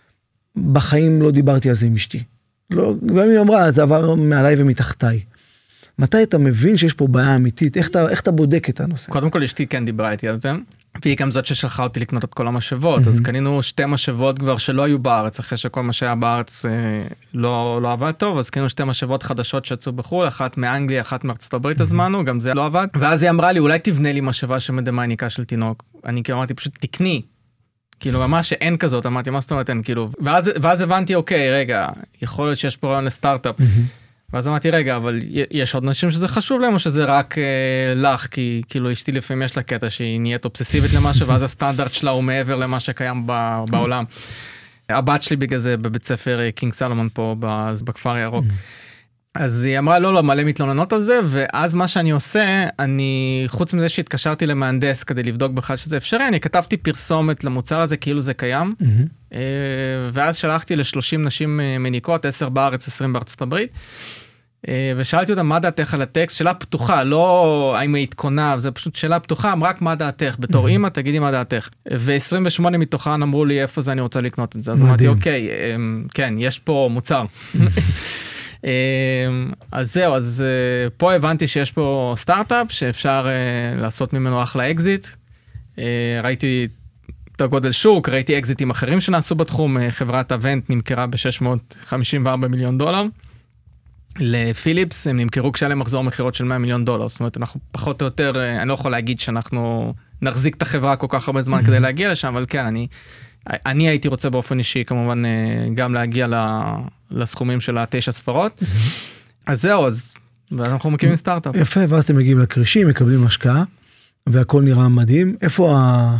Speaker 2: בחיים לא דיברתי על זה עם אשתי. לא, גם היא אמרה, זה עבר מעליי ומתחתיי. מתי אתה מבין שיש פה בעיה אמיתית? איך אתה, איך אתה בודק את הנושא?
Speaker 3: קודם כל, אשתי כן דיברה איתי על זה, והיא גם זאת ששלחה אותי לקנות את כל המשאבות, אז קנינו שתי משאבות כבר שלא היו בארץ, אחרי שכל מה שהיה בארץ לא, לא עבד טוב, אז קנינו שתי משאבות חדשות שיצאו בחו"ל, אחת מאנגליה, אחת מארצות הברית הזמנו, גם זה לא עבד, ואז היא אמרה לי, אולי תבנה לי משאבה שמדמה יניקה של תינוק. אני כאילו אמרתי, פשוט תקני. כאילו ממש שאין כזאת, אמרתי, מה זאת אומרת אין, כאילו, ואז, ואז הבנתי, אוקיי, רגע, יכול להיות שיש פה רעיון לסטארט-אפ. ואז אמרתי, רגע, אבל יש עוד אנשים שזה חשוב להם, או שזה רק אה, לך, כי כאילו אשתי לפעמים יש לה קטע שהיא נהיית אובססיבית למשהו, ואז הסטנדרט שלה הוא מעבר למה שקיים ב, בעולם. הבת שלי בגלל זה בבית ספר קינג סלומון פה בכפר ירוק. אז היא אמרה, לא, לא, מלא מתלוננות על זה, ואז מה שאני עושה, אני, חוץ מזה שהתקשרתי למהנדס כדי לבדוק בכלל שזה אפשרי, אני כתבתי פרסומת למוצר הזה כאילו זה קיים, mm-hmm. ואז שלחתי ל-שלושים נשים מניקות, עשר בארץ, עשרים בארצות הברית, ושאלתי אותה מה דעתך על הטקסט, שאלה פתוחה, לא האם היית קונה, זה פשוט שאלה פתוחה, רק מה דעתך, בתור אמא תגידי מה דעתך, ו-עשרים ושמונה מתוכן אמרו לי איפה זה אני רוצה לקנות את זה, אז אמרתי אוקיי, כן, יש פה מוצר. אז זהו, אז פה הבנתי שיש פה סטארט-אפ שאפשר לעשות ממנו אחלה אקזיט, ראיתי את הגודל שוק, ראיתי אקזיטים אחרים שנעשו בתחום, חברת אבנט נמכרה ב-שש מאות חמישים וארבעה מיליון דולר, לפיליפס הם נמכרו כשהיה להם מחזור מחירות של מאה מיליון דולר, זאת אומרת אנחנו פחות או יותר, אני לא יכול להגיד שאנחנו נחזיק את החברה כל כך הרבה זמן כדי להגיע לשם, אבל כן, אני, אני הייתי רוצה באופן אישי כמובן גם להגיע לסכומים של התשע ספרות, אז זהו, אז ואנחנו מקימים סטארט-אפ.
Speaker 2: יפה, ואז אתם מגיעים לקרישים, מקבלים השקעה, והכל נראה מדהים. איפה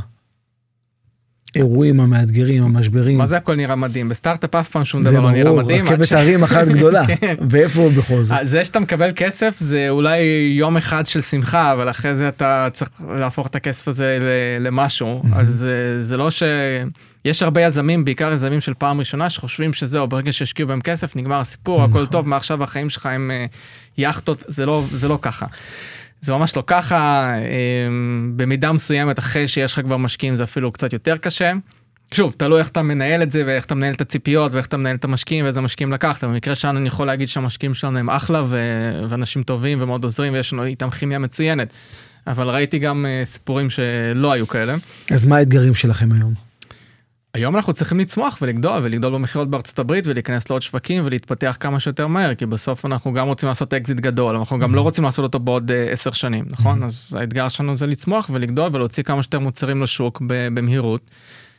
Speaker 2: האירועים המאתגרים, המשברים?
Speaker 3: מה זה הכל נראה מדהים? בסטארט-אפ אף פעם שום דבר לא נראה מדהים.
Speaker 2: זה ברור, רכבת הרים אחת גדולה. ואיפה בכל זאת?
Speaker 3: זה שאתה מקבל כסף, זה אולי יום אחד של שמחה, אבל אחרי זה אתה צריך להפוך את הכסף הזה למשהו. אז זה לא ש... יש הרבה יזמים, בעיקר יזמים של פעם ראשונה, שחושבים שזהו, ברגע שהשקיעו בהם כסף, נגמר הסיפור, הכל טוב, מעכשיו החיים שלך הם יחטות, זה לא, זה לא ככה. זה ממש לא ככה, במידה מסוימת, אחרי שיש לך כבר משקיעים, זה אפילו קצת יותר קשה. שוב, תלוי איך אתה מנהל את זה, ואיך אתה מנהל את הציפיות, ואיך אתה מנהל את המשקיעים, ואיזה משקיעים לקחת. במקרה שלנו אני יכול להגיד שהמשקיעים שלנו הם אחלה, ואנשים טובים ומאוד עוזרים, ויש לנו איתם כימיה מצוינת. אבל ראיתי גם סיפורים שלא היו כאלה.
Speaker 2: אז מה האתגרים שלכם היום?
Speaker 3: היום אנחנו צריכים לצמוח ולגדול, ולגדול במחירות בארצות הברית, ולהיכנס לעוד שווקים, ולהתפתח כמה שיותר מהר, כי בסוף אנחנו גם רוצים לעשות אקזיט גדול, אנחנו גם לא רוצים לעשות אותו בעוד עשר שנים, נכון? אז האתגר שלנו זה לצמוח ולגדול, ולהוציא כמה שיותר מוצרים לשוק במהירות.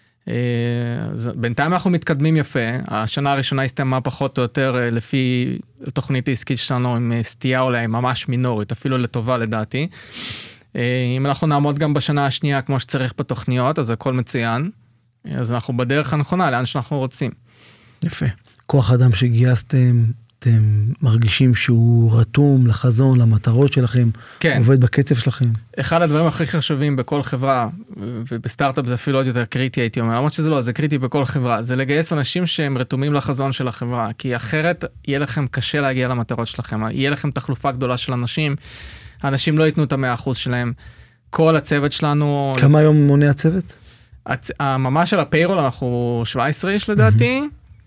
Speaker 3: בינתיים אנחנו מתקדמים יפה, השנה הראשונה הסתיימה פחות או יותר לפי תוכנית העסקית שלנו, עם סטייה אולי ממש מינורית, אפילו לטובה לדעתי. אם אנחנו נעמוד גם בשנה השנייה כמו שצריך בתוכניות, אז הכל מצוין. אז אנחנו בדרך הנכונה, לאן שאנחנו רוצים.
Speaker 2: יפה. כוח אדם שגייסתם, אתם מרגישים שהוא רתום לחזון, למטרות שלכם,
Speaker 3: כן.
Speaker 2: עובד בקצב שלכם.
Speaker 3: אחד הדברים הכי חשובים בכל חברה, ובסטארט-אפ זה אפילו עוד יותר קריטי, הייתי אומר, למרות שזה לא, זה קריטי בכל חברה, זה לגייס אנשים שהם רתומים לחזון של החברה, כי אחרת יהיה לכם קשה להגיע למטרות שלכם, יהיה לכם תחלופה גדולה של אנשים, האנשים לא ייתנו את המאה אחוז שלהם, כל הצוות שלנו...
Speaker 2: כמה היום מונה הצוות?
Speaker 3: ממש על הפיירול אנחנו שבע עשרה איש לדעתי,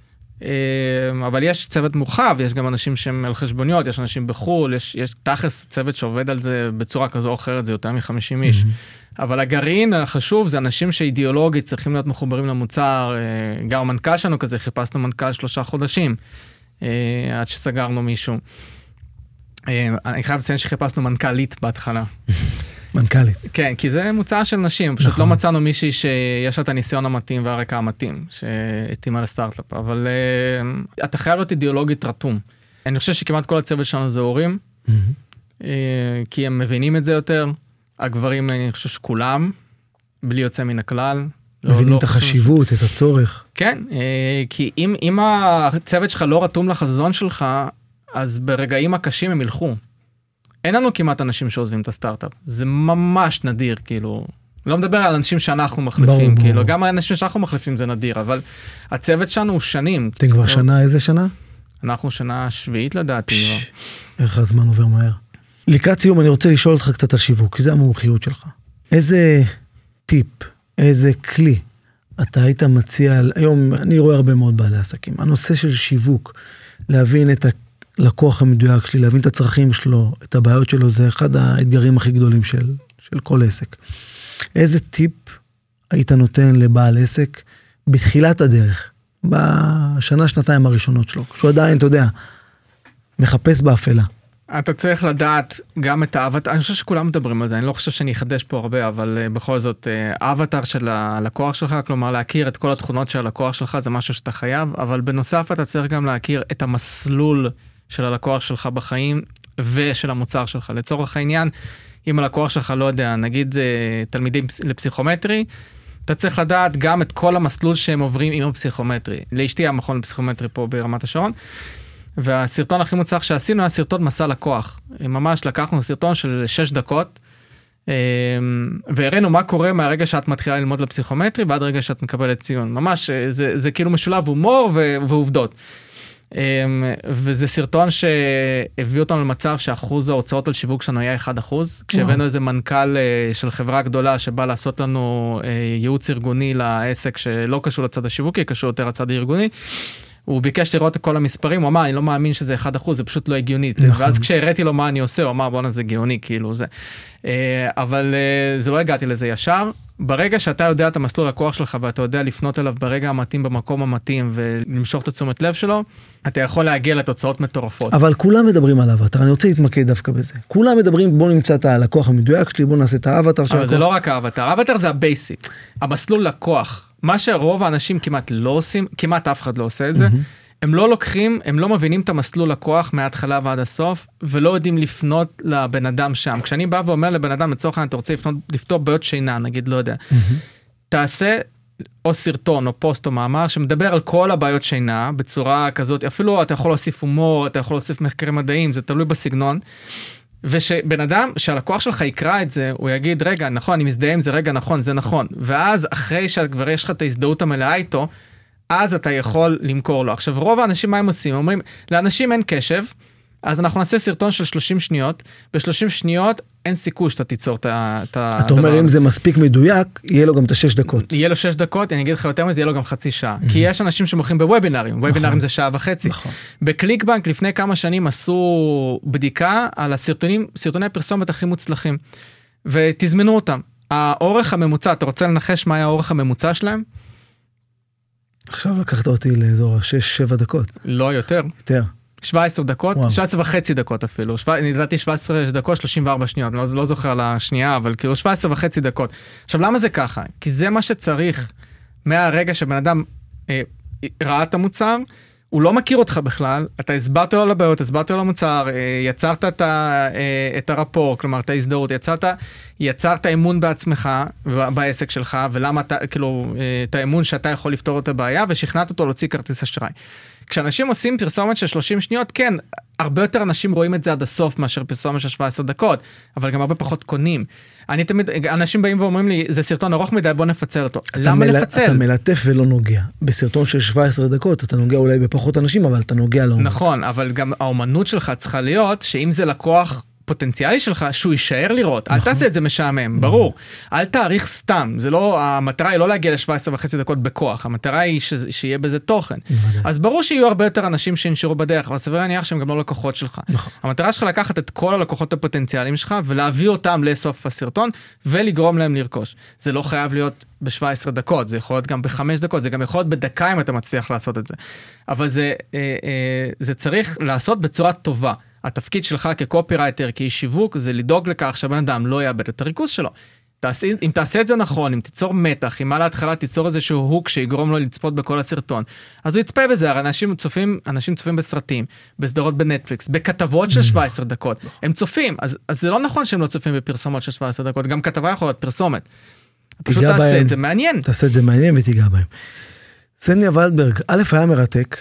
Speaker 3: אבל יש צוות מורחב, יש גם אנשים שהם על חשבוניות, יש אנשים בחול, יש, יש תכלס צוות שעובד על זה בצורה כזו או אחרת, זה יותר מ-חמישים איש. אבל הגרעין החשוב זה אנשים שאידיאולוגית צריכים להיות מחוברים למוצר, גם המנכ"ל שלנו כזה, חיפשנו מנכ"ל שלושה חודשים, עד שסגרנו מישהו. אני חייב לציין שחיפשנו מנכ"לית בהתחלה.
Speaker 2: מנכ"לית.
Speaker 3: כן, כי זה מוצא של נשים, פשוט לא מצאנו מישהי שיש לה את הניסיון המתאים והרקע המתאים, שהתאימה לסטארט-אפ, אבל אתה חייב להיות אידיאולוגית רתום. אני חושב שכמעט כל הצוות שלנו זה הורים, כי הם מבינים את זה יותר, הגברים, אני חושב שכולם, בלי יוצא מן הכלל.
Speaker 2: מבינים את החשיבות, את הצורך.
Speaker 3: כן, כי אם הצוות שלך לא רתום לחזון שלך, אז ברגעים הקשים הם ילכו. אין לנו כמעט אנשים שעוזבים את הסטארט-אפ. זה ממש נדיר, כאילו. לא מדבר על אנשים שאנחנו מחליפים,
Speaker 2: ברור,
Speaker 3: כאילו.
Speaker 2: ברור.
Speaker 3: גם האנשים שאנחנו מחליפים זה נדיר, אבל הצוות שלנו הוא שנים.
Speaker 2: אתם כבר שנה, איזה שנה?
Speaker 3: אנחנו שנה שביעית לדעתי.
Speaker 2: איך הזמן עובר מהר. לקראת סיום, אני רוצה לשאול אותך קצת על שיווק, כי זה המומחיות שלך. איזה טיפ, איזה כלי אתה היית מציע, היום אני רואה הרבה מאוד בעלי עסקים, הנושא של שיווק, להבין את הלקוח המדויק שלי, להבין את הצרכים שלו, את הבעיות שלו, זה אחד האתגרים הכי גדולים של, של כל עסק. איזה טיפ היית נותן לבעל עסק בתחילת הדרך, בשנה, שנתיים הראשונות שלו, כשהוא עדיין, אתה יודע, מחפש באפלה.
Speaker 3: אתה צריך לדעת גם את האבטר, אני חושב שכולם מדברים על זה, אני לא חושב שאני אחדש פה הרבה, אבל uh, בכל זאת, uh, האבטר של הלקוח שלך, כלומר להכיר את כל התכונות של הלקוח שלך, זה משהו שאתה חייב, אבל בנוסף אתה צריך גם להכיר את המסלול של הלקוח שלך בחיים, ושל המוצר שלך. לצורך העניין, אם הלקוח שלך לא יודע, נגיד uh, תלמידים לפסיכומטרי, אתה צריך לדעת גם את כל המסלול שהם עוברים עם הפסיכומטרי. לאשתי המכון לפסיכומטרי פה ברמת השרון, והסרטון הכי מוצלח שעשינו היה סרטון מסע לקוח. ממש לקחנו סרטון של שש דקות, והראינו מה קורה מהרגע שאת מתחילה ללמוד לפסיכומטרי, ועד רגע שאת מקבלת ציון. ממש, זה, זה כאילו משולב הומור ועובדות. וזה סרטון שהביא אותנו למצב שאחוז ההוצאות על שיווק שלנו היה אחד אחוז, כשהבאנו איזה מנכ"ל של חברה גדולה שבא לעשות לנו ייעוץ ארגוני לעסק שלא קשור לצד השיווקי, קשור יותר לצד הארגוני, הוא ביקש לראות את כל המספרים, הוא אמר, אני לא מאמין שזה אחד אחוז, זה פשוט לא הגיוני. נכון. ואז כשהראיתי לו מה אני עושה, הוא אמר, בוא'נה, זה גאוני, כאילו זה. אבל זה לא הגעתי לזה ישר, ברגע שאתה יודע את המסלול לקוח שלך, ואתה יודע לפנות אליו ברגע המתאים, במקום המתאים, ולמשוך את תשומת לב שלו, אתה יכול להגיע לתוצאות מטורפות.
Speaker 2: אבל כולם מדברים על אבטר, אני רוצה להתמקד דווקא בזה. כולם מדברים, בוא נמצא את הלקוח המדויק שלי, בוא נעשה את האבטר של
Speaker 3: אבל זה לא רק האבטר, האבטר זה הבייסיק. המסלול לקוח, מה שרוב האנשים כמעט לא עושים, כמעט אף אחד לא עושה את זה, הם לא לוקחים, הם לא מבינים את המסלול לקוח מההתחלה ועד הסוף, ולא יודעים לפנות לבן אדם שם. כשאני בא ואומר לבן אדם, לצורך העניין, אתה רוצה לפנות, לפתור בעיות שינה, נגיד, לא יודע. תעשה או סרטון או פוסט או מאמר, שמדבר על כל הבעיות שינה, בצורה כזאת, אפילו אתה יכול להוסיף הומור, אתה יכול להוסיף מחקרים מדעיים, זה תלוי בסגנון, ושבן אדם, שהלקוח שלך יקרא את זה, הוא יגיד, רגע, נכון, אני מזדהה עם זה, רגע, נכון, זה נכון. ואז, אחרי שכבר יש לך את ההזדהות המלאה איתו, אז אתה יכול למכור לו. עכשיו, רוב האנשים, מה הם עושים? אומרים, לאנשים אין קשב, אז אנחנו נעשה סרטון של שלושים שניות, ב-שלושים שניות אין סיכוי שאתה תיצור את הדבר.
Speaker 2: אתה אומר, אם זה מספיק מדויק, יהיה לו גם את השש דקות.
Speaker 3: יהיה לו שש דקות, אני אגיד לך יותר מזה, יהיה לו גם חצי שעה. כי יש אנשים שמוכרים בוובינרים, וובינרים זה שעה וחצי. בקליקבנק לפני כמה שנים עשו בדיקה על הסרטונים, סרטוני הפרסומת הכי מוצלחים, ותזמנו אותם. האורך הממוצע, אתה רוצה לנחש מה היה האורך הממוצע שלהם?
Speaker 2: עכשיו לקחת אותי לאזור שש שבע דקות.
Speaker 3: לא יותר.
Speaker 2: יותר.
Speaker 3: שבע עשרה דקות, וואו. שבע עשרה וחצי דקות אפילו, שבע, אני לדעתי שבע עשרה דקות, שלושים וארבע שניות, לא, לא זוכר על השנייה, אבל כאילו שבע עשרה וחצי דקות. עכשיו, למה זה ככה? כי זה מה שצריך מהרגע שבן אדם אה, ראה את המוצר, הוא לא מכיר אותך בכלל, אתה הסברת לו על הבעיות, הסברת לו על המוצר, אה, יצרת את, ה, אה, את הרפור, כלומר, את ההזדהות, יצרת, יצרת אמון בעצמך, בעסק שלך, ולמה אתה, כאילו, אה, את האמון שאתה יכול לפתור את הבעיה, ושכנעת אותו להוציא כרטיס אשראי. כשאנשים עושים פרסומת של שלושים שניות, כן, הרבה יותר אנשים רואים את זה עד הסוף מאשר פרסומת של שבע עשרה דקות, אבל גם הרבה פחות קונים. אני תמיד, אנשים באים ואומרים לי, זה סרטון ארוך מדי, בוא נפצל אותו. למה
Speaker 2: מל...
Speaker 3: לפצל?
Speaker 2: אתה מלטף ולא נוגע. בסרטון של שבע עשרה דקות, אתה נוגע אולי בפחות אנשים, אבל אתה נוגע לעומק.
Speaker 3: נכון, אבל גם האומנות שלך צריכה להיות, שאם זה לקוח פוטנציאלי שלך, שהוא יישאר לראות. נכון. אל תעשה את זה משעמם, ברור. אל תאריך סתם. זה לא, המטרה היא לא להגיע ל-שבע עשרה וחצי דקות בכוח. המטרה היא ש... שיהיה בזה תוכן. אז ברור שיהיו הרבה יותר אנשים שינשארו בדרך, אבל סביר להניח שהם גם לא לקוחות שלך. נכון. המטרה שלך לקחת את כל הלקוחות הפוטנציאליים שלך, ולהביא אותם לסוף הסרטון, ולגרום להם לרכוש. זה לא חייב להיות ב-שבע עשרה דקות, זה יכול להיות גם ב-חמש דקות, זה גם יכול להיות בדקה אם אתה מצליח לעשות את זה. אבל זה, אה, אה, זה צריך לעשות בצורה טובה. התפקיד שלך כקופירייטר, כאיש שיווק, זה לדאוג לכך שהבן אדם לא יאבד את הריכוז שלו. תעשה, אם תעשה את זה נכון, אם תיצור מתח, אם על ההתחלה תיצור איזשהו הוק שיגרום לו לצפות בכל הסרטון, אז הוא יצפה בזה, הרי אנשים צופים, אנשים צופים בסרטים, בסדרות בנטפליקס, בכתבות של שבע עשרה דקות, הם צופים, אז, אז זה לא נכון שהם לא צופים בפרסומות של שבע עשרה דקות, גם כתבה יכול להיות פרסומת. פשוט תעשה את זה מעניין.
Speaker 2: תעשה את זה מעניין ותיגע בהם. סניה ולדברג, א' היה מרתק,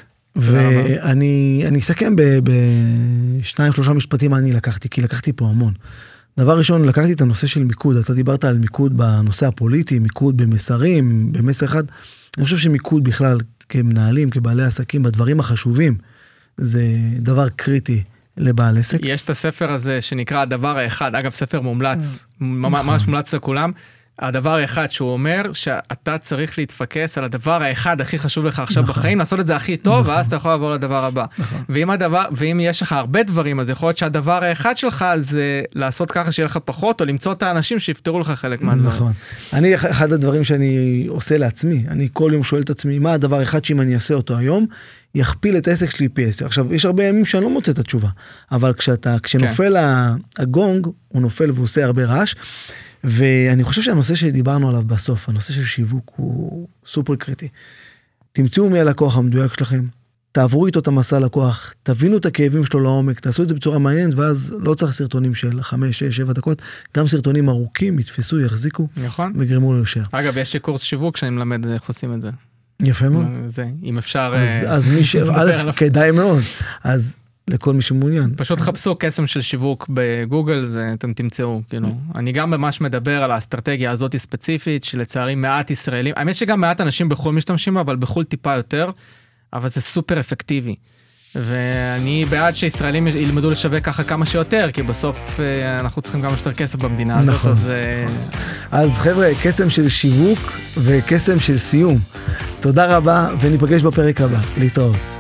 Speaker 2: ואני אני אסכם בשניים שלושה משפטים מה אני לקחתי, כי לקחתי פה המון. דבר ראשון, לקחתי את הנושא של מיקוד, אתה דיברת על מיקוד בנושא הפוליטי, מיקוד במסרים, במסר אחד, אני חושב שמיקוד בכלל כמנהלים, כבעלי עסקים, בדברים החשובים, זה דבר קריטי לבעל עסק.
Speaker 3: יש את הספר הזה שנקרא הדבר האחד, אגב ספר מומלץ, ממש מומלץ לכולם, הדבר האחד שהוא אומר שאתה צריך להתפקס על הדבר האחד הכי חשוב לך עכשיו נכון. בחיים, לעשות את זה הכי טוב, נכון. ואז אתה יכול לעבור לדבר הבא. נכון. ואם, הדבר, ואם יש לך הרבה דברים, אז יכול להיות שהדבר האחד שלך זה לעשות ככה שיהיה לך פחות, או למצוא את האנשים שיפתרו לך חלק מהדברים.
Speaker 2: נכון. אני, אחד הדברים שאני עושה לעצמי, אני כל יום שואל את עצמי, מה הדבר האחד שאם אני אעשה אותו היום, יכפיל את העסק שלי פי עשר. עכשיו, יש הרבה ימים שאני לא מוצא את התשובה, אבל כשאתה, כשנופל כן. הגונג, הוא נופל ועושה הרבה רעש, ואני חושב שהנושא שדיברנו עליו בסוף, הנושא של שיווק הוא סופר קריטי. תמצאו מי הלקוח המדויק שלכם, תעברו איתו את המסע לקוח, תבינו את הכאבים שלו לעומק, תעשו את זה בצורה מעניינת, ואז לא צריך סרטונים של חמש, שש, שבע דקות, גם סרטונים ארוכים, יתפסו, יחזיקו,
Speaker 3: נכון.
Speaker 2: וגרמו להישאר.
Speaker 3: אגב, יש קורס שיווק שאני מלמד איך עושים את זה.
Speaker 2: יפה מאוד.
Speaker 3: זה, אם אפשר...
Speaker 2: אז, אז מי ש... א', כדאי מאוד. אז... לכל מי שמעוניין.
Speaker 3: פשוט חפשו קסם של שיווק בגוגל, זה אתם תמצאו, כאילו. אני גם ממש מדבר על האסטרטגיה הזאת ספציפית, שלצערי מעט ישראלים, האמת שגם מעט אנשים בחול משתמשים, אבל בחול טיפה יותר, אבל זה סופר אפקטיבי. ואני בעד שישראלים ילמדו לשווק ככה כמה שיותר, כי בסוף אנחנו צריכים גם יותר כסף במדינה הזאת,
Speaker 2: נכון,
Speaker 3: אז...
Speaker 2: נכון. אז חבר'ה, קסם של שיווק וקסם של סיום. תודה רבה, וניפגש בפרק הבא. להתראות.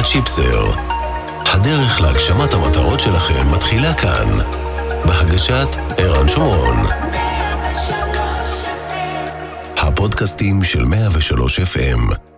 Speaker 1: הצ'יפסר. הדרך להגשמת המטרות שלכם מתחילה כאן, בהגשת ערן שומרון. הפודקאסטים של מאה ושלוש אף אם.